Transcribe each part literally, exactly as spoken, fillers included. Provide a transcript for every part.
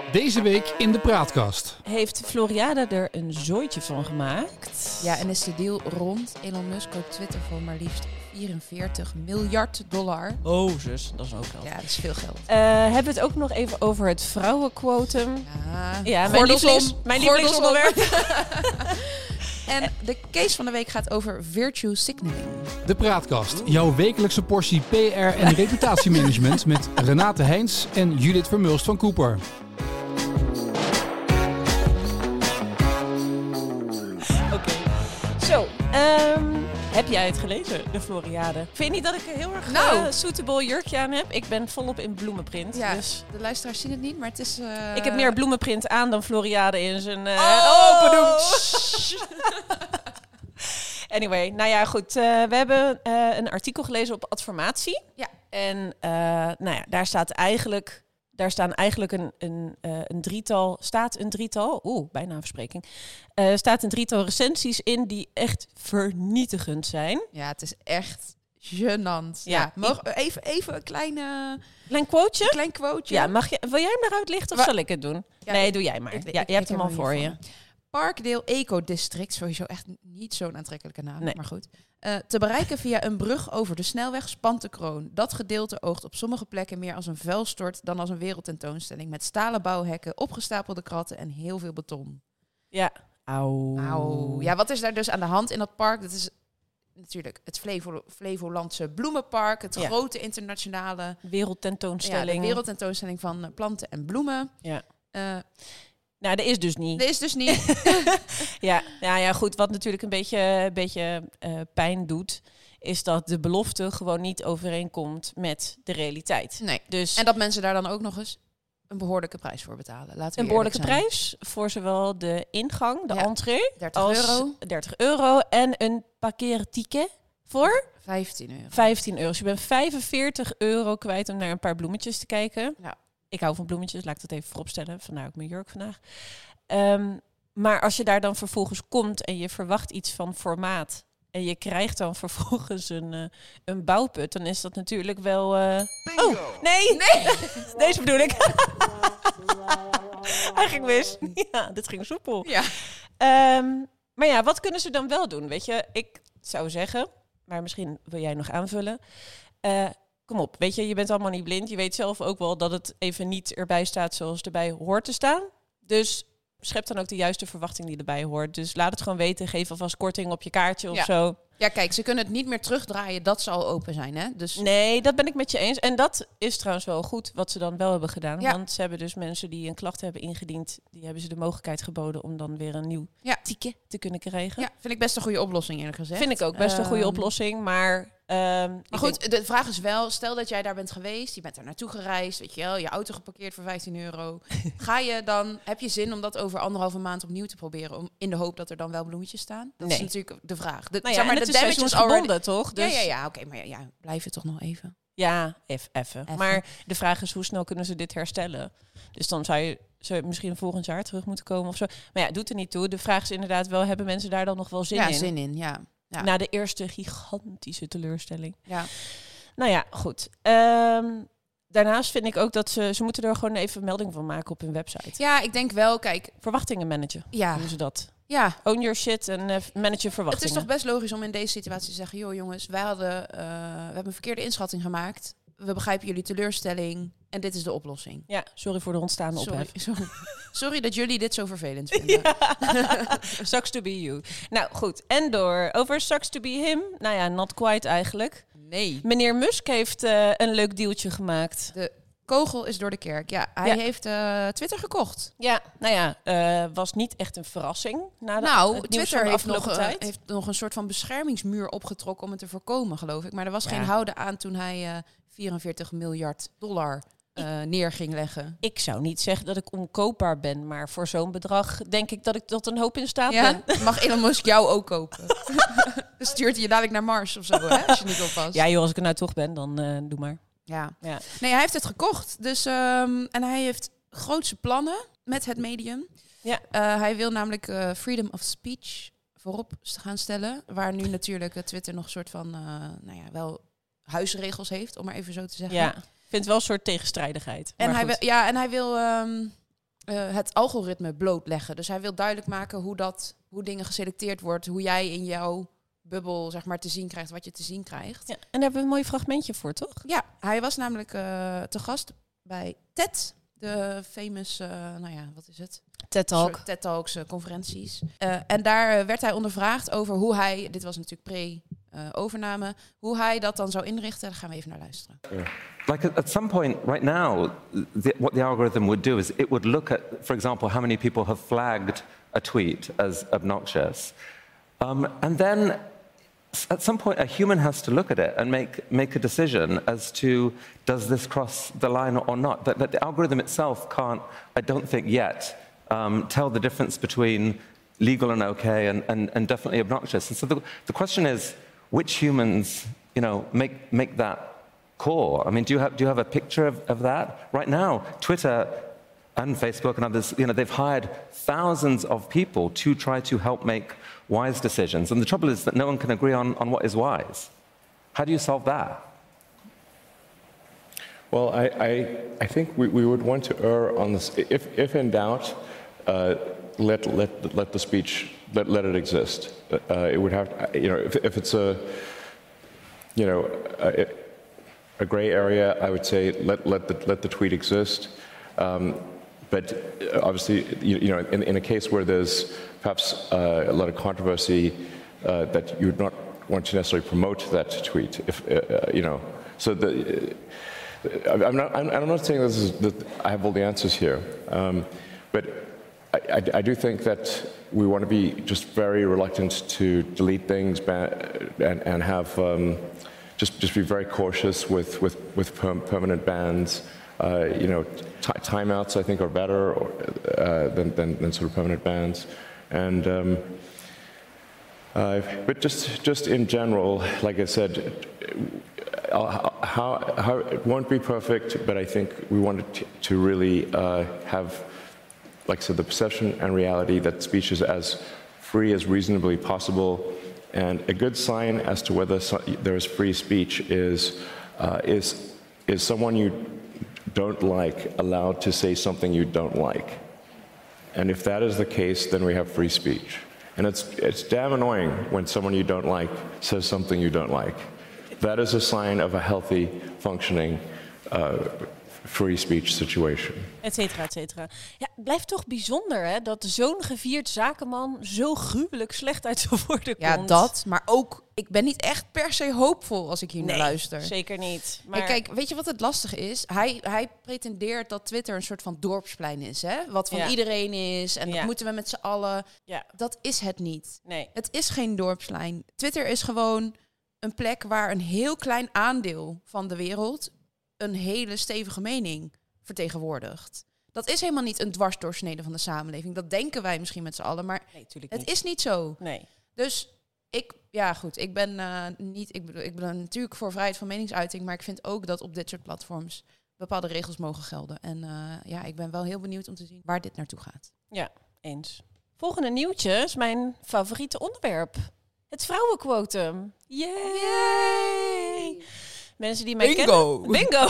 Deze week in de Praatkast. Heeft Floriade er een zooitje van gemaakt? Ja, en is de deal rond. Elon Musk koopt Twitter voor maar liefst vierenveertig miljard dollar. Oh, zus, dat is ook geld. Ja, dat is veel geld. Uh, hebben we het ook nog even over het vrouwenquotum? Ja, ja mijn lievelings, mijn lievelingsonderwerp. En de case van de week gaat over virtue signaling. De Praatkast, jouw wekelijkse portie P R en reputatiemanagement met Renate Heijns en Judith Vermulst van Cooper. Oké, okay. Zo, um, heb jij het gelezen, de Floriade? Ik vind niet dat ik een heel erg nou. uh, suitable jurkje aan heb. Ik ben volop in bloemenprint. Ja, dus. De luisteraars zien het niet, maar het is... Uh... Ik heb meer bloemenprint aan dan Floriade in zijn... Uh, oh! oh Anyway, nou ja, goed. Uh, we hebben uh, een artikel gelezen op Adformatie. Ja. En uh, nou ja, daar staat eigenlijk... Daar staan eigenlijk een, een, uh, een drietal, staat een drietal, oeh, bijna een verspreking, uh, staat een drietal recensies in die echt vernietigend zijn. Ja, het is echt gênant. Ja, ja. Mag, even, even een kleine... Klein quoteje? Een klein quoteje. Ja, mag je, wil jij hem eruit lichten of Wa- zal ik het doen? Ja, nee, ik, doe jij maar. Ik, ja, ik, je hebt ik hem al voor je. Van. Parkdale Eco District, sowieso echt niet zo'n aantrekkelijke naam, nee. maar goed. Uh, te bereiken via een brug over de snelweg Spantekroon. Dat gedeelte oogt op sommige plekken meer als een vuilstort dan als een wereldtentoonstelling. Met stalen bouwhekken, opgestapelde kratten en heel veel beton. Ja. Auw. Auw. Ja, wat is daar dus aan de hand in dat park? Dat is natuurlijk het Flevo- Flevolandse bloemenpark. Het ja. grote internationale... Wereldtentoonstelling. Ja, de wereldtentoonstelling van planten en bloemen. Ja. Uh, Nou, dat is dus niet. Dat is dus niet. ja, nou ja, goed. Wat natuurlijk een beetje, een beetje uh, pijn doet, is dat de belofte gewoon niet overeenkomt met de realiteit. Nee. Dus en dat mensen daar dan ook nog eens een behoorlijke prijs voor betalen. Laten we een behoorlijke zijn. prijs voor zowel de ingang, de ja. entree, dertig als euro. dertig euro en een parkeerticket voor vijftien euro. vijftien euro. Dus je bent vijfenveertig euro kwijt om naar een paar bloemetjes te kijken. Ja. Ik hou van bloemetjes, laat ik dat even vooropstellen. Vandaar ook mijn jurk vandaag. Um, maar als je daar dan vervolgens komt en je verwacht iets van formaat en je krijgt dan vervolgens een, uh, een bouwput, dan is dat natuurlijk wel... Uh... Oh, nee! nee. Deze bedoel ik. Hij ging mis. Ja, dit ging soepel. Ja. Um, maar ja, wat kunnen ze dan wel doen? Weet je, ik zou zeggen, maar misschien wil jij nog aanvullen... Uh, Kom op, weet je, je bent allemaal niet blind. Je weet zelf ook wel dat het even niet erbij staat zoals erbij hoort te staan. Dus schep dan ook de juiste verwachting die erbij hoort. Dus laat het gewoon weten. Geef alvast korting op je kaartje of ja. zo. Ja, kijk, ze kunnen het niet meer terugdraaien dat ze al open zijn, hè? Dus... Nee, dat ben ik met je eens. En dat is trouwens wel goed wat ze dan wel hebben gedaan. Ja. Want ze hebben dus mensen die een klacht hebben ingediend, die hebben ze de mogelijkheid geboden om dan weer een nieuw ja. ticket te kunnen krijgen. Ja, vind ik best een goede oplossing eerlijk gezegd. Vind ik ook best een goede um, oplossing, maar... Um, maar goed, denk... de vraag is wel, stel dat jij daar bent geweest, je bent daar naartoe gereisd, weet je wel, je auto geparkeerd voor vijftien euro. Ga je dan, heb je zin om dat over anderhalve maand opnieuw te proberen, om, in de hoop dat er dan wel bloemetjes staan? Dat nee. is natuurlijk de vraag. De, nou ja, zeg maar, de de damage is gebonden, toch? Dus... Ja, ja, ja, oké, okay, maar ja, ja, blijf het toch nog even. Ja, even. Maar de vraag is, hoe snel kunnen ze dit herstellen? Dus dan zou je, zou je misschien volgend jaar terug moeten komen of zo. Maar ja, doet er niet toe. De vraag is inderdaad wel, hebben mensen daar dan nog wel zin ja, in? Ja, zin in, ja. Ja. Na de eerste gigantische teleurstelling. Ja. Nou ja, goed. Um, daarnaast vind ik ook dat ze... Ze moeten er gewoon even melding van maken op hun website. Ja, ik denk wel, kijk... Verwachtingen managen. Ja. Doen ze dat? Ja. Own your shit en uh, manage je verwachtingen. Het is toch best logisch om in deze situatie te zeggen... joh jongens, wij hadden, uh, we hebben een verkeerde inschatting gemaakt. We begrijpen jullie teleurstelling en dit is de oplossing. Ja, sorry voor de ontstaande sorry, ophef. Sorry. sorry dat jullie dit zo vervelend vinden. Ja. Sucks to be you. Nou goed, en door. Over sucks to be him. Nou ja, not quite eigenlijk. Nee. Meneer Musk heeft uh, een leuk dealtje gemaakt. De kogel is door de kerk. Ja, hij ja. heeft uh, Twitter gekocht. Ja, nou ja, uh, was niet echt een verrassing. Na de, nou, het Twitter de heeft nog, uh, heeft nog een soort van beschermingsmuur opgetrokken om het te voorkomen, geloof ik. Maar er was ja. geen houden aan toen hij uh, vierenveertig miljard dollar uh, neer ging leggen. Ik zou niet zeggen dat ik onkoopbaar ben, maar voor zo'n bedrag denk ik dat ik tot een hoop in staat ja? ben. Mag Elon Musk jou ook kopen? Dan stuurt hij je dadelijk naar Mars of zo, hè, als je niet oppast. Ja joh, als ik er nou toch ben, dan uh, doe maar. Ja. ja. Nee, hij heeft het gekocht. Dus, um, en hij heeft grootse plannen met het medium. Ja. Uh, hij wil namelijk uh, freedom of speech voorop gaan stellen. Waar nu natuurlijk uh, Twitter nog een soort van, uh, nou ja, wel huisregels heeft, om maar even zo te zeggen. Ja, ik vind het wel een soort tegenstrijdigheid. En maar hij goed. wil, ja, en hij wil, um, uh, het algoritme blootleggen. Dus hij wil duidelijk maken hoe, dat, hoe dingen geselecteerd wordt. Hoe jij in jouw bubbel zeg maar, te zien krijgt wat je te zien krijgt. Ja, en daar hebben we een mooi fragmentje voor, toch? Ja, hij was namelijk uh, te gast bij TED. De famous, uh, nou ja, wat is het? TED Talk. TED Talks, uh, conferenties. Uh, en daar uh, werd hij ondervraagd over hoe hij, dit was natuurlijk pre-overname, uh, hoe hij dat dan zou inrichten. Daar gaan we even naar luisteren. Yeah. Like at, at some point right now, the, what the algorithm would do is it would look at, for example, how many people have flagged a tweet as obnoxious. Um, and then at some point, a human has to look at it and make, make a decision as to does this cross the line or not. That, that the algorithm itself can't, I don't think yet, um, tell the difference between legal and okay and, and, and definitely obnoxious. And so the, the question is, which humans, you know, make, make that call? I mean, do you have, do you have a picture of, of that? Right now, Twitter and Facebook and others, you know, they've hired thousands of people to try to help make wise decisions. And the trouble is that no one can agree on, on what is wise. How do you solve that? Well, I, I, I think we, we would want to err on this. If, if in doubt, uh, let, let, let the speech, let, let it exist. Uh, it would have, you know, if, if it's a, you know, a, a gray area, I would say let, let, the, let the tweet exist. Um, But obviously, you, you know, in, in a case where there's perhaps uh, a lot of controversy, uh, that you would not want to necessarily promote that tweet. If uh, you know, so the, uh, I'm not. I'm, I'm not saying this is, that I have all the answers here, um, but I, I, I do think that we want to be just very reluctant to delete things and, and have um, just just be very cautious with with with perm- permanent bans. Uh, you know, t- timeouts I think are better or, uh, than, than, than sort of permanent bans, and um, uh, but just just in general, like I said, uh, how, how it won't be perfect, but I think we wanted to, to really uh, have, like I said, the perception and reality that speech is as free as reasonably possible, and a good sign as to whether so, there is free speech is uh, is is someone you don't like allowed to say something you don't like. And if that is the case, then we have free speech. And it's it's damn annoying when someone you don't like says something you don't like. That is a sign of a healthy, functioning, uh, free speech situation. Et cetera, et cetera. Ja, het blijft toch bijzonder, hè, dat zo'n gevierd zakenman zo gruwelijk slecht uit zijn woorden ja, komt. Ja, dat. Maar ook, ik ben niet echt per se hoopvol als ik hier nee, naar luister. Zeker niet. Maar... En kijk, weet je wat het lastig is? Hij, hij pretendeert dat Twitter een soort van dorpsplein is, hè? Wat van ja. iedereen is en ja. dat moeten we met z'n allen. Ja. Dat is het niet. Nee. Het is geen dorpsplein. Twitter is gewoon een plek waar een heel klein aandeel van de wereld een hele stevige mening vertegenwoordigt. Dat is helemaal niet een dwarsdoorsnede van de samenleving. Dat denken wij misschien met z'n allen, maar nee, het niet. is niet zo. Nee. Dus ik, ja goed, ik ben uh, niet, ik bedoel, ik ben natuurlijk voor vrijheid van meningsuiting, maar ik vind ook dat op dit soort platforms bepaalde regels mogen gelden. En uh, ja, ik ben wel heel benieuwd om te zien waar dit naartoe gaat. Ja, eens. Volgende nieuwtje is mijn favoriete onderwerp. Het vrouwenquotum. Yay! Yay! Mensen die mij Bingo! kennen... Bingo!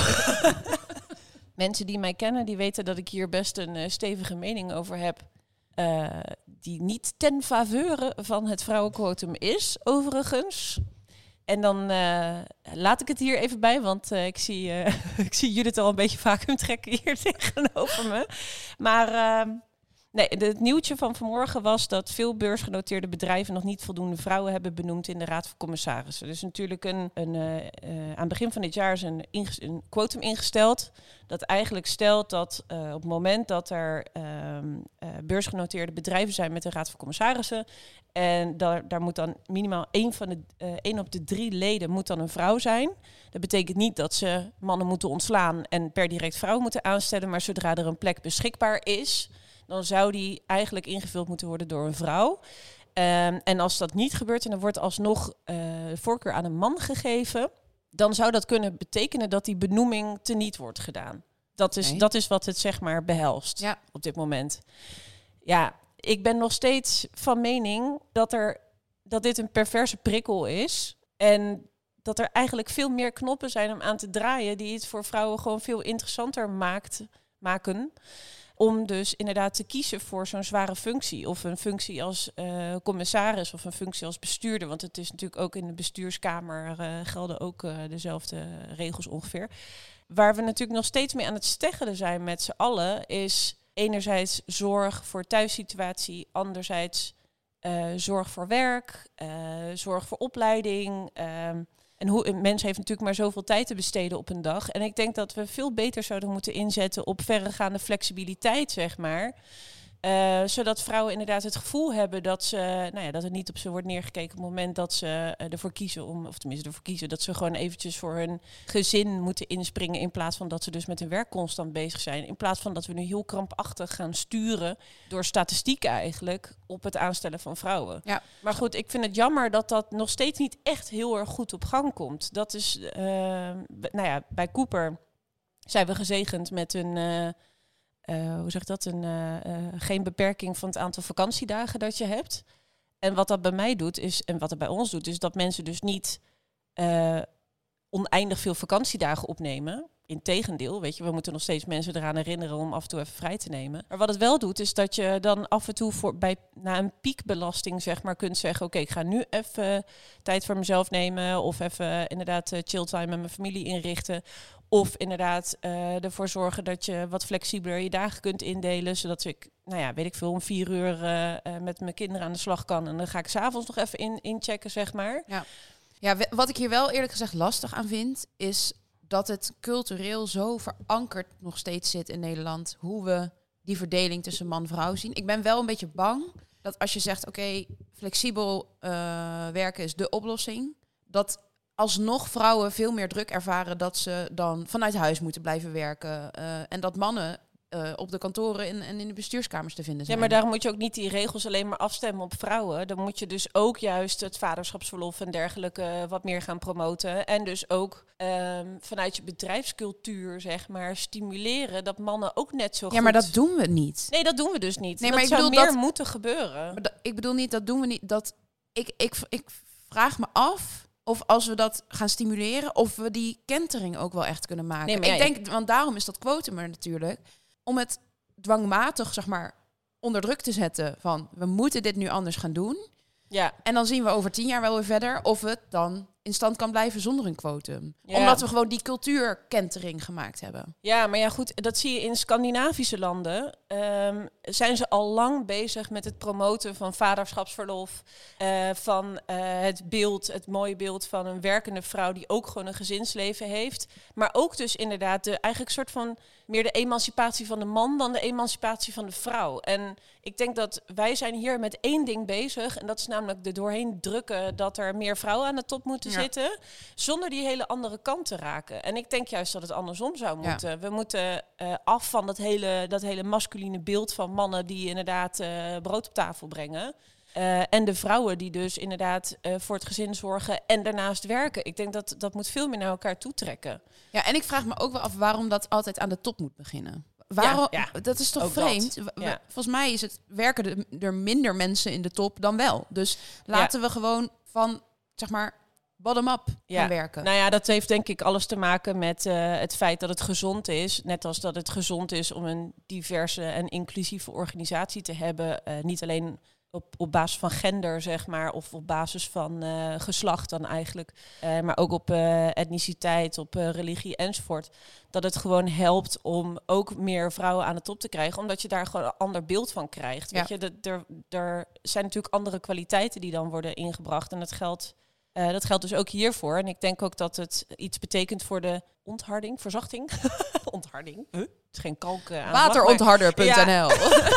Mensen die mij kennen, die weten dat ik hier best een uh, stevige mening over heb. Uh, die niet ten faveure van het vrouwenquotum is, overigens. En dan uh, laat ik het hier even bij, want uh, ik, zie, uh, ik zie Judith al een beetje vacuüm trekken hier tegenover me. Maar... Uh, Nee, het nieuwtje van vanmorgen was dat veel beursgenoteerde bedrijven nog niet voldoende vrouwen hebben benoemd in de Raad van Commissarissen. Dus natuurlijk een, een, uh, uh, aan het begin van dit jaar is een, inges- een quotum ingesteld dat eigenlijk stelt dat uh, op het moment dat er uh, uh, beursgenoteerde bedrijven zijn met een Raad van Commissarissen en daar, daar moet dan minimaal één van de uh, één op de drie leden moet dan een vrouw zijn. Dat betekent niet dat ze mannen moeten ontslaan en per direct vrouwen moeten aanstellen, maar zodra er een plek beschikbaar is, dan zou die eigenlijk ingevuld moeten worden door een vrouw. Um, en als dat niet gebeurt en er wordt alsnog uh, voorkeur aan een man gegeven, dan zou dat kunnen betekenen dat die benoeming teniet wordt gedaan. Dat is, okay. dat is wat het zeg maar behelst ja. op dit moment. Ja, ik ben nog steeds van mening dat, er, dat dit een perverse prikkel is. En dat er eigenlijk veel meer knoppen zijn om aan te draaien die het voor vrouwen gewoon veel interessanter maakt, maken. om dus inderdaad te kiezen voor zo'n zware functie. Of een functie als uh, commissaris of een functie als bestuurder. Want het is natuurlijk ook in de bestuurskamer uh, gelden ook uh, dezelfde regels ongeveer. Waar we natuurlijk nog steeds mee aan het steggelen zijn met z'n allen, is enerzijds zorg voor thuissituatie, anderzijds uh, zorg voor werk, uh, zorg voor opleiding. Uh, en hoe, een mens heeft natuurlijk maar zoveel tijd te besteden op een dag. En ik denk dat we veel beter zouden moeten inzetten op verregaande flexibiliteit, zeg maar. Uh, zodat vrouwen inderdaad het gevoel hebben dat ze, nou ja, dat er niet op ze wordt neergekeken op het moment dat ze uh, ervoor kiezen om, of tenminste ervoor kiezen, dat ze gewoon eventjes voor hun gezin moeten inspringen in plaats van dat ze dus met hun werk constant bezig zijn. In plaats van dat we nu heel krampachtig gaan sturen door statistieken eigenlijk op het aanstellen van vrouwen. Ja. Maar goed, ik vind het jammer dat dat nog steeds niet echt heel erg goed op gang komt. Dat is, uh, b- nou ja, bij Cooper zijn we gezegend met een Uh, Uh, hoe zeg ik dat? Een, uh, uh, geen beperking van het aantal vakantiedagen dat je hebt. En wat dat bij mij doet, is, en wat het bij ons doet, is dat mensen dus niet uh, oneindig veel vakantiedagen opnemen. Integendeel, weet je, we moeten nog steeds mensen eraan herinneren om af en toe even vrij te nemen. Maar wat het wel doet, is dat je dan af en toe voor, bij, na een piekbelasting, zeg maar, kunt zeggen, oké, okay, ik ga nu even tijd voor mezelf nemen of even inderdaad uh, chilltime met mijn familie inrichten. Of inderdaad uh, ervoor zorgen dat je wat flexibeler je dagen kunt indelen. Zodat ik, nou ja, weet ik veel, om vier uur uh, uh, met mijn kinderen aan de slag kan. En dan ga ik 's avonds nog even in, inchecken, zeg maar. Ja. Ja, w- wat ik hier wel eerlijk gezegd lastig aan vind, is dat het cultureel zo verankerd nog steeds zit in Nederland. Hoe we die verdeling tussen man en vrouw zien. Ik ben wel een beetje bang dat als je zegt, oké, okay, flexibel uh, werken is de oplossing, dat alsnog vrouwen veel meer druk ervaren dat ze dan vanuit huis moeten blijven werken. Uh, en dat mannen uh, op de kantoren en, en in de bestuurskamers te vinden zijn. Ja, maar daarom moet je ook niet die regels alleen maar afstemmen op vrouwen. Dan moet je dus ook juist het vaderschapsverlof en dergelijke wat meer gaan promoten. En dus ook um, vanuit je bedrijfscultuur, zeg maar, stimuleren dat mannen ook net zo goed... Ja, maar dat doen we niet. Nee, dat doen we dus niet. Nee, dat maar ik zou bedoel meer dat moeten gebeuren. Maar da- ik bedoel niet, dat doen we niet. Dat ik, ik, ik vraag me af of als we dat gaan stimuleren, of we die kentering ook wel echt kunnen maken. Nee, maar ik ja, denk, want daarom is dat quotum er natuurlijk, om het dwangmatig, zeg maar, onder druk te zetten van, we moeten dit nu anders gaan doen. Ja. En dan zien we over tien jaar wel weer verder of het dan in stand kan blijven zonder een quotum. Ja. Omdat we gewoon die cultuurkentering gemaakt hebben. Ja, maar ja goed, dat zie je in Scandinavische landen. Um, zijn ze al lang bezig met het promoten van vaderschapsverlof. Uh, van uh, het beeld, het mooie beeld van een werkende vrouw die ook gewoon een gezinsleven heeft. Maar ook dus inderdaad de eigenlijk soort van meer de emancipatie van de man dan de emancipatie van de vrouw. En ik denk dat wij zijn hier met één ding bezig. En dat is namelijk er doorheen drukken dat er meer vrouwen aan de top moeten Ja. zitten. Zonder die hele andere kant te raken. En ik denk juist dat het andersom zou Ja. moeten. We moeten uh, af van dat hele, dat hele masculine beeld van mannen die inderdaad uh, brood op tafel brengen. Uh, en de vrouwen die dus inderdaad uh, voor het gezin zorgen en daarnaast werken. Ik denk dat dat moet veel meer naar elkaar toetrekken. Ja, en ik vraag me ook wel af waarom dat altijd aan de top moet beginnen. Waarom? Ja, ja. Dat is toch Ook vreemd? dat. W- Ja. Volgens mij is het, werken de- er minder mensen in de top dan wel. Dus laten we gewoon van, zeg maar, bottom-up Ja. gaan werken. Nou ja, dat heeft denk ik alles te maken met uh, het feit dat het gezond is. Net als dat het gezond is om een diverse en inclusieve organisatie te hebben. Uh, niet alleen op, op basis van gender, zeg maar, of op basis van uh, geslacht dan eigenlijk. Uh, maar ook op uh, etniciteit, op uh, religie enzovoort. Dat het gewoon helpt om ook meer vrouwen aan de top te krijgen. Omdat je daar gewoon een ander beeld van krijgt. Ja. Weet je, dat, er, er zijn natuurlijk andere kwaliteiten die dan worden ingebracht. En dat geldt... Uh, dat geldt dus ook hiervoor. En ik denk ook dat het iets betekent voor de ontharding, verzachting. Ontharding? Huh? Het is geen kalk uh, aanslag, Waterontharder punt n l. maar-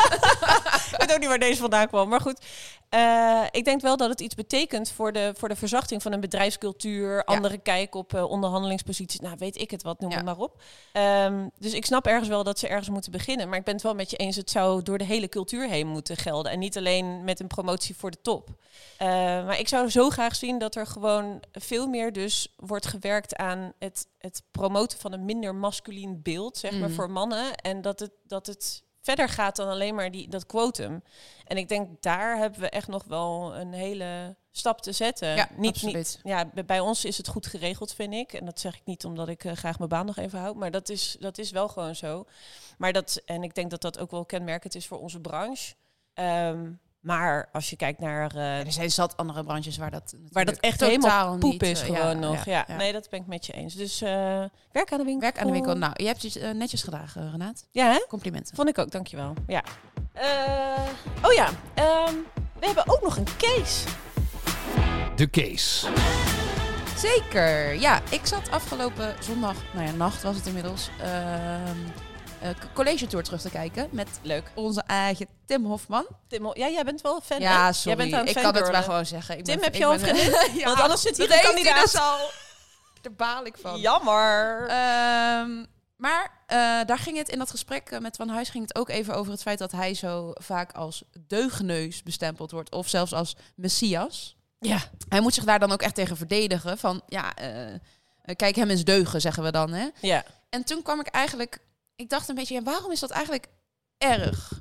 Ik weet ook niet waar deze vandaan kwam. Maar goed, uh, ik denk wel dat het iets betekent voor de, voor de verzachting van een bedrijfscultuur. Andere kijk op uh, onderhandelingsposities. Nou, weet ik het wat, noem Ja. het maar op. Um, dus ik snap ergens wel dat ze ergens moeten beginnen. Maar ik ben het wel met je eens, het zou door de hele cultuur heen moeten gelden. En niet alleen met een promotie voor de top. Uh, maar ik zou zo graag zien dat er gewoon veel meer dus wordt gewerkt aan het, het promoten van een minder masculien beeld, zeg maar, Mhm. voor mannen. En dat het, dat het verder gaat dan alleen maar die, dat quotum. En ik denk, daar hebben we echt nog wel een hele stap te zetten. Ja, niet, absoluut. niet, ja, b- bij ons is het goed geregeld, vind ik. En dat zeg ik niet omdat ik uh, graag mijn baan nog even houd. Maar dat is, dat is wel gewoon zo. Maar dat, en ik denk dat dat ook wel kenmerkend is voor onze branche. Um, maar als je kijkt naar... Uh, Ja, er zijn zat andere branches waar dat waar dat echt totaal helemaal poep niet, is uh, gewoon ja, nog. Ja, ja, ja. ja. Nee, dat ben ik met je eens. Dus uh, werk aan de winkel. Werk aan de winkel. Nou, je hebt je uh, netjes gedragen, Renaat. Ja, hè? Complimenten. Vond ik ook, dankjewel. Ja. Uh, oh ja, um, we hebben ook nog een case. De case. Zeker. Ja, ik zat afgelopen zondag, nou ja, nacht was het inmiddels, uh, uh, college tour terug te kijken met Leuk. onze eigen Tim Hofman. Tim, ja, jij bent wel een fan. Ja, hè? sorry. Jij bent aan het ik kan het fangirlen. maar gewoon zeggen. Ik Tim, ben, heb ik je al een ben- vriendin? Ja, Want anders zit hier dat een heeft hij kandidaat. dus al. Daar baal ik van. Jammer. Um, maar uh, daar ging het in dat gesprek uh, met Van Huis ging het ook even over het feit dat hij zo vaak als deugneus bestempeld wordt. Of zelfs als messias. Ja. Hij moet zich daar dan ook echt tegen verdedigen. Van ja, uh, kijk hem eens deugen, zeggen we dan. Hè? Ja. En toen kwam ik eigenlijk... Ik dacht een beetje, ja, waarom is dat eigenlijk erg?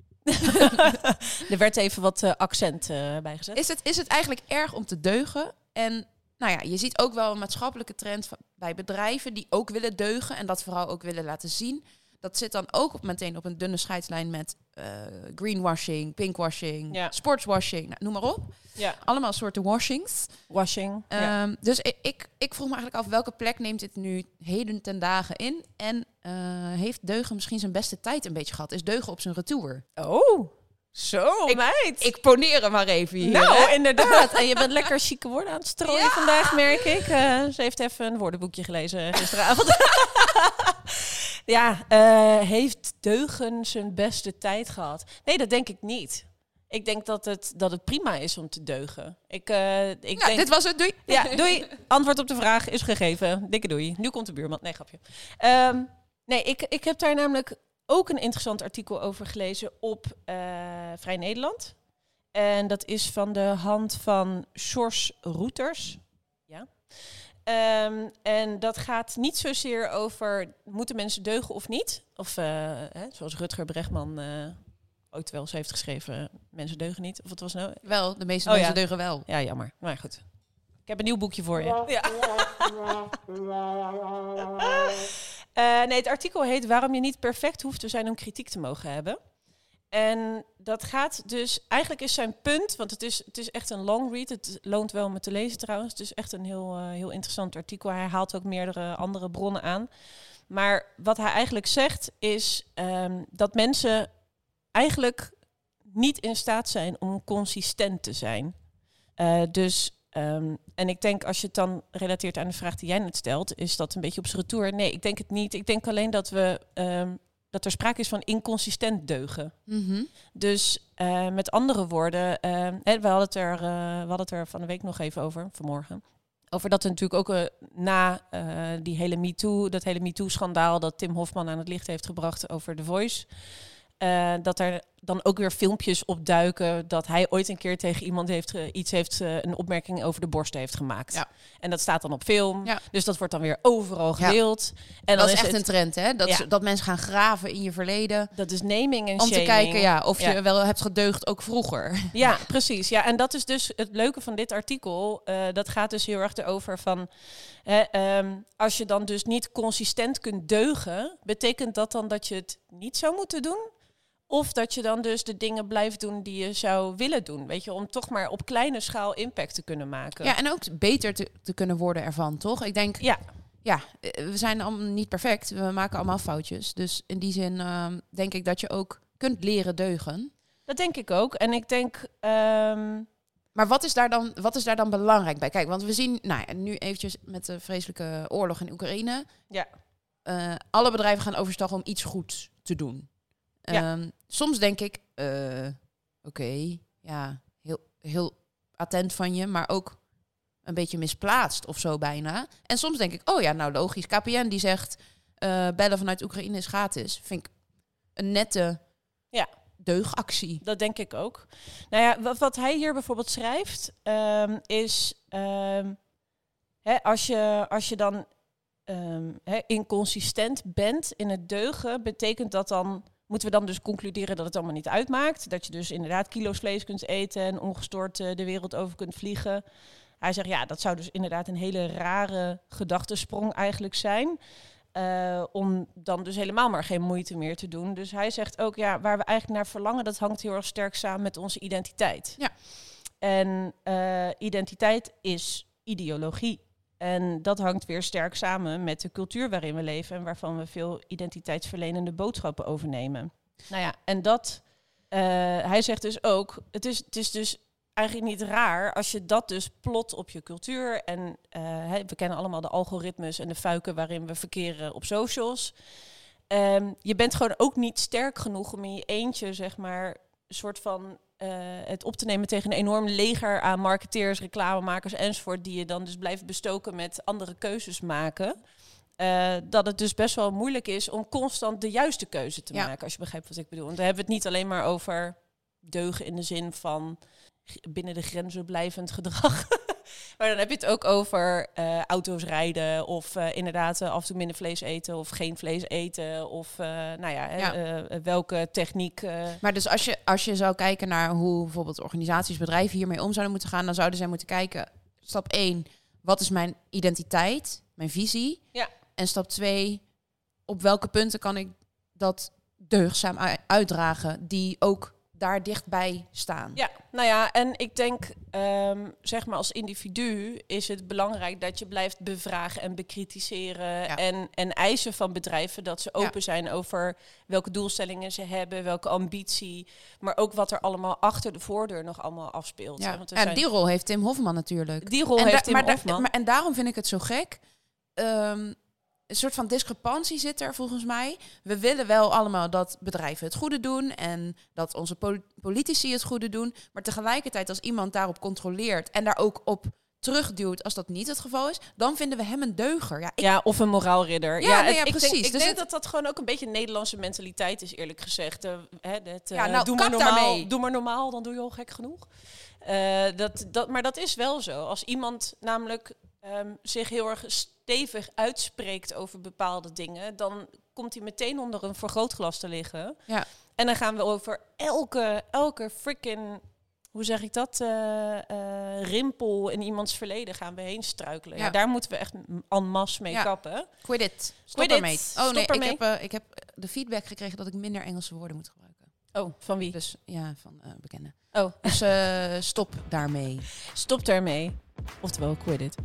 Er werd even wat uh, accent uh, bijgezet. Is het, is het eigenlijk erg om te deugen? En nou ja, je ziet ook wel een maatschappelijke trend van, bij bedrijven die ook willen deugen en dat vooral ook willen laten zien. Dat zit dan ook op, meteen op een dunne scheidslijn met uh, greenwashing, pinkwashing, ja. sportswashing, nou, noem maar op. Ja. Allemaal soorten washings. Washing. Um, ja. Dus ik, ik, ik vroeg me eigenlijk af, welke plek neemt dit nu heden ten dagen in? En uh, heeft deugen misschien zijn beste tijd een beetje gehad? Is deugen op zijn retour? Oh, zo ik, meid. Ik poneer hem maar even hier. Nou, hè? inderdaad. En je bent lekker chique woorden aan het strooien Ja. vandaag, merk ik. Uh, ze heeft even een woordenboekje gelezen gisteravond. Ja, uh, heeft deugen zijn beste tijd gehad? Nee, dat denk ik niet. Ik denk dat het, dat het prima is om te deugen. Ik, uh, ik nou, denk... dit was het. Doei. Ja, doei. Antwoord op de vraag is gegeven. Dikke doei. Nu komt de buurman. Nee, grapje. Um, nee, ik, ik heb daar namelijk ook een interessant artikel over gelezen op uh, Vrij Nederland. En dat is van de hand van Sjors Roeters. Ja. Um, en dat gaat niet zozeer over moeten mensen deugen of niet. Of uh, hè, zoals Rutger Bregman uh, ooit wel eens heeft geschreven, mensen deugen niet. Of wat was nou? Wel, de meeste Oh, mensen ja. deugen wel. Ja, jammer. Maar goed. Ik heb een nieuw boekje voor je. Ja. uh, nee, het artikel heet Waarom je niet perfect hoeft te zijn om kritiek te mogen hebben. En dat gaat dus... Eigenlijk is zijn punt, want het is, het is echt een long read. Het loont wel om het te lezen trouwens. Het is echt een heel, uh, heel interessant artikel. Hij haalt ook meerdere andere bronnen aan. Maar wat hij eigenlijk zegt is um, dat mensen eigenlijk niet in staat zijn om consistent te zijn. Uh, dus... Um, en ik denk, als je het dan relateert aan de vraag die jij net stelt, is dat een beetje op zijn retour? Nee, ik denk het niet. Ik denk alleen dat we um, dat er sprake is van inconsistent deugen. Mm-hmm. Dus uh, met andere woorden, uh, hè, we, hadden het er, uh, we hadden het er van de week nog even over, vanmorgen. Over dat er natuurlijk ook uh, na uh, die hele MeToo, dat hele MeToo-schandaal dat Tim Hofman aan het licht heeft gebracht over The Voice. Uh, dat er dan ook weer filmpjes opduiken dat hij ooit een keer tegen iemand heeft uh, iets heeft uh, een opmerking over de borsten heeft gemaakt. Ja. En dat staat dan op film. Ja. Dus dat wordt dan weer overal gedeeld. Ja. En dan dat is is echt het, een trend, hè? Dat, ja. is, dat mensen gaan graven in je verleden. Dat is naming en om shaming. te kijken ja, of ja. je wel hebt gedeugd ook vroeger. Ja, precies. Ja, en dat is dus het leuke van dit artikel. Uh, dat gaat dus heel erg erover van... Hè, um, als je dan dus niet consistent kunt deugen, betekent dat dan dat je het niet zou moeten doen? Of dat je dan dus de dingen blijft doen die je zou willen doen. Weet je, om toch maar op kleine schaal impact te kunnen maken. Ja, en ook beter te, te kunnen worden ervan, toch? Ik denk, ja. ja, we zijn allemaal niet perfect. We maken allemaal foutjes. Dus in die zin uh, denk ik dat je ook kunt leren deugen. Dat denk ik ook. En ik denk... Um... Maar wat is, daar dan, wat is daar dan belangrijk bij? Kijk, want we zien nou ja, nu eventjes met de vreselijke oorlog in Oekraïne. Ja. Uh, alle bedrijven gaan overstag om iets goeds te doen. Ja. Um, soms denk ik, uh, oké, okay, ja, heel, heel attent van je, maar ook een beetje misplaatst of zo bijna. En soms denk ik, oh ja, nou logisch. K P N die zegt, uh, bellen vanuit Oekraïne is gratis. Vind ik een nette ja. deugactie. Dat denk ik ook. Nou ja, wat, wat hij hier bijvoorbeeld schrijft, um, is um, hè, als je, als je dan um, hè, inconsistent bent in het deugen, betekent dat dan moeten we dan dus concluderen dat het allemaal niet uitmaakt? Dat je dus inderdaad kilo's vlees kunt eten en ongestoord uh, de wereld over kunt vliegen. Hij zegt, ja, dat zou dus inderdaad een hele rare gedachtesprong eigenlijk zijn. Uh, om dan dus helemaal maar geen moeite meer te doen. Dus hij zegt ook, ja, waar we eigenlijk naar verlangen, dat hangt heel erg sterk samen met onze identiteit. Ja. En uh, identiteit is ideologie. En dat hangt weer sterk samen met de cultuur waarin we leven en waarvan we veel identiteitsverlenende boodschappen overnemen. Nou ja, en dat, uh, hij zegt dus ook, het is, het is dus eigenlijk niet raar als je dat dus plot op je cultuur. En uh, he, we kennen allemaal de algoritmes en de fuiken waarin we verkeren op socials. Um, je bent gewoon ook niet sterk genoeg om in je eentje, zeg maar, een soort van uh, het op te nemen tegen een enorm leger aan marketeers, reclamemakers enzovoort, die je dan dus blijft bestoken met andere keuzes maken. Uh, dat het dus best wel moeilijk is om constant de juiste keuze te Ja. maken, als je begrijpt wat ik bedoel. En dan hebben we het niet alleen maar over deugen in de zin van binnen de grenzen blijvend gedrag. Maar dan heb je het ook over uh, auto's rijden of uh, inderdaad uh, af en toe minder vlees eten of geen vlees eten. Of uh, nou ja, Ja. Uh, uh, welke techniek. Uh, Maar dus als je, als je zou kijken naar hoe bijvoorbeeld organisaties, bedrijven hiermee om zouden moeten gaan, dan zouden zij moeten kijken, stap één, wat is mijn identiteit, mijn visie? Ja. En stap twee, op welke punten kan ik dat deugdzaam u- uitdragen, die ook daar dichtbij staan? Ja, nou ja, en ik denk, um, zeg maar als individu is het belangrijk dat je blijft bevragen en bekritiseren Ja. en, en eisen van bedrijven dat ze open Ja. zijn over welke doelstellingen ze hebben, welke ambitie, maar ook wat er allemaal achter de voordeur nog allemaal afspeelt. Ja. hè, want er En zijn- die rol heeft Tim Hofman natuurlijk. die rol en heeft da- Tim maar da- Hofman. maar- en daarom vind ik het zo gek. Um, een soort van discrepantie zit er volgens mij. We willen wel allemaal dat bedrijven het goede doen en dat onze pol- politici het goede doen. Maar tegelijkertijd als iemand daarop controleert en daar ook op terugduwt als dat niet het geval is, dan vinden we hem een deuger. Ja, ik, Ja, of een moraalridder. Ja, nee, het- ja, ik precies. Denk, ik Dus denk het- dat dat gewoon ook een beetje een Nederlandse mentaliteit is, eerlijk gezegd. Uh, hè, het, uh, Ja, nou, doe, maar kap normaal, daarmee. doe maar normaal, dan doe je al gek genoeg. Uh, dat, dat, maar dat is wel zo. Als iemand namelijk um, zich heel erg stevig uitspreekt over bepaalde dingen, dan komt hij meteen onder een vergrootglas te liggen. Ja. En dan gaan we over elke, elke freaking, hoe zeg ik dat, uh, uh, rimpel in iemands verleden gaan we heen struikelen. Ja. Ja. Daar moeten we echt en masse mee Ja. kappen. quit it. Stop Quit it. ermee. Oh Stop nee, ik ermee. heb, uh, ik heb de feedback gekregen dat ik minder Engelse woorden moet gebruiken. Oh, van wie? Dus ja, van uh, bekenden. Oh, Dus uh, stop daarmee. stop daarmee. Oftewel, quit it.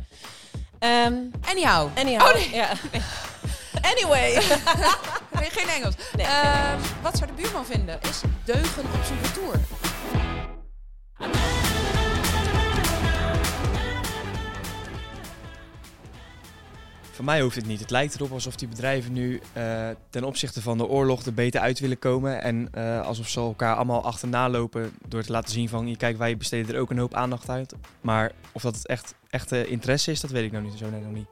Um, Anyhow. anyhow, Oh, nee. ja. Anyway. Nee, geen Engels. Nee, Ehm, wat zou de buurman vinden? Is deugen op zijn retour. Voor mij hoeft het niet. Het lijkt erop alsof die bedrijven nu uh, ten opzichte van de oorlog er beter uit willen komen. En uh, alsof ze elkaar allemaal achterna lopen door te laten zien van, je kijk, wij besteden er ook een hoop aandacht uit. Maar of dat het echt, echt uh, interesse is, dat weet ik nou niet. Zo net nog niet.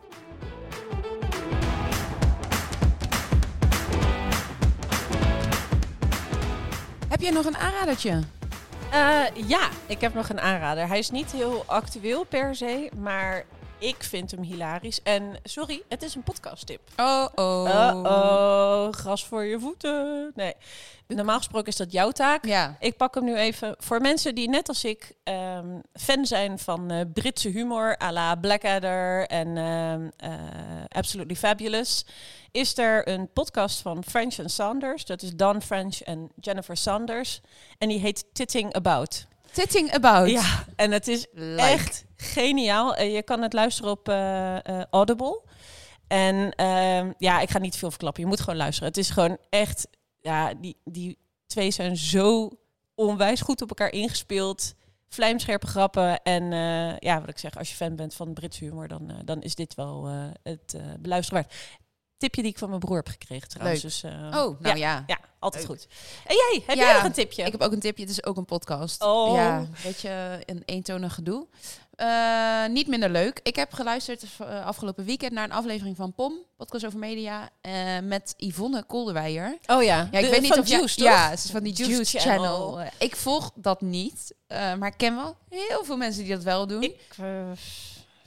Heb jij nog een aanradertje? Uh, ja, ik heb nog een aanrader. Hij is niet heel actueel per se, maar ik vind hem hilarisch. En sorry, het is een podcasttip. Oh, oh. Uh-oh, gras voor je voeten. Nee, normaal gesproken is dat jouw taak. Ja. Ik pak hem nu even voor mensen die net als ik um, fan zijn van uh, Britse humor, à la Blackadder en um, uh, Absolutely Fabulous. Is er een podcast van French and Saunders. Dat is Don French en Jennifer Saunders. En die heet Titting About. Titting About. Ja, en het is Like. echt geniaal. Uh, je kan het luisteren op uh, uh, Audible. En uh, ja, ik ga niet veel verklappen. Je moet gewoon luisteren. Het is gewoon echt, ja, die, die twee zijn zo onwijs goed op elkaar ingespeeld. Vlijmscherpe grappen. En uh, ja, wat ik zeg, als je fan bent van Britse humor, dan, uh, dan is dit wel uh, het uh, beluisteren waard. Tipje die ik van mijn broer heb gekregen trouwens. Leuk. Dus, uh, Oh, nou ja. Ja, altijd Leuk. goed. En jij, heb Ja, jij nog een tipje? Ik heb ook een tipje. Het is ook een podcast. Oh. Ja, een beetje een eentonig gedoe. Uh, niet minder leuk. Ik heb geluisterd uh, afgelopen weekend naar een aflevering van P O M, podcast over media, uh, met Yvonne Kolderweijer. Oh ja, Ja, ik De- weet niet van of jij- Juice, toch? Ja, het is van die Juice Juice, Channel. Channel. Uh, ik volg dat niet, uh, maar ik ken wel heel veel mensen die dat wel doen. Ik uh,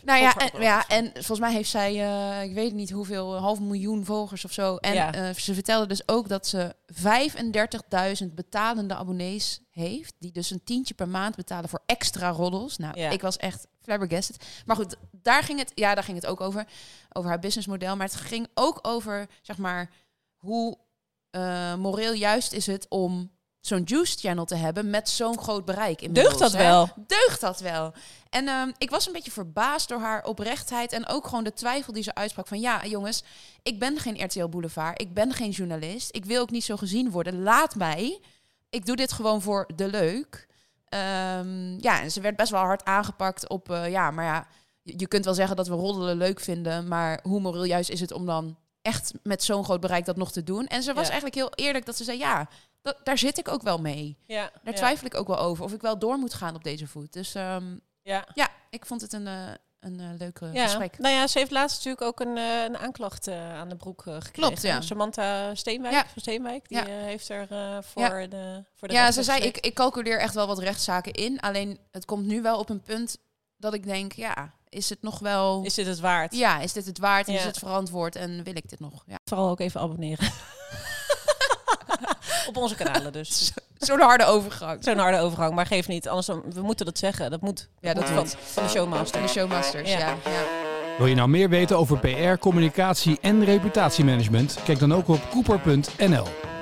Nou ja, Volgers. en, ja, en volgens mij heeft zij, uh, ik weet niet hoeveel, een half miljoen volgers of zo. En Ja. uh, ze vertelde dus ook dat ze vijfendertigduizend betalende abonnees heeft. Die dus een tientje per maand betalen voor extra roddels. Nou, Ja. ik was echt flabbergasted. Maar goed, daar ging het, ja, daar ging het ook over. Over haar businessmodel. Maar het ging ook over, zeg maar, hoe uh, moreel juist is het om zo'n Juice Channel te hebben met zo'n groot bereik. Deugt dat hè? wel? Deugt dat wel? En um, ik was een beetje verbaasd door haar oprechtheid en ook gewoon de twijfel die ze uitsprak van ja, jongens, ik ben geen R T L Boulevard, ik ben geen journalist, ik wil ook niet zo gezien worden. Laat mij. Ik doe dit gewoon voor de leuk. Um, ja, en ze werd best wel hard aangepakt op uh, ja, maar ja, je, je kunt wel zeggen dat we roddelen leuk vinden, maar hoe moreel juist is het om dan echt met zo'n groot bereik dat nog te doen? En ze was Ja. eigenlijk heel eerlijk dat ze zei ja, dat, daar zit ik ook wel mee. Ja, Daar ja. twijfel ik ook wel over of ik wel door moet gaan op deze voet. Dus um, Ja. ja, ik vond het een, uh, een uh, leuke Ja. gesprek. Nou ja, ze heeft laatst natuurlijk ook een, uh, een aanklacht uh, aan de broek uh, gekregen. Klopt, ja. Samantha Steenwijk Ja. van Steenwijk, die Ja. uh, heeft er uh, voor, Ja. de voor de Ja, rechter ze zei, gezeten. ik, ik calculeer echt wel wat rechtszaken in. Alleen, het komt nu wel op een punt dat ik denk, ja, is het nog wel... Is dit het waard? Ja, is dit het waard en Ja. is het verantwoord en wil ik dit nog? Ja. Vooral ook even abonneren. Op onze kanalen dus. Zo'n harde overgang. Zo'n harde overgang, maar geef niet. Anders dan, we moeten dat zeggen. Dat moet. Ja, dat moet moet. van, van de showmaster. De showmasters, Ja. ja. ja. Wil je nou meer weten over P R, communicatie en reputatiemanagement? Kijk dan ook op cooper punt n l.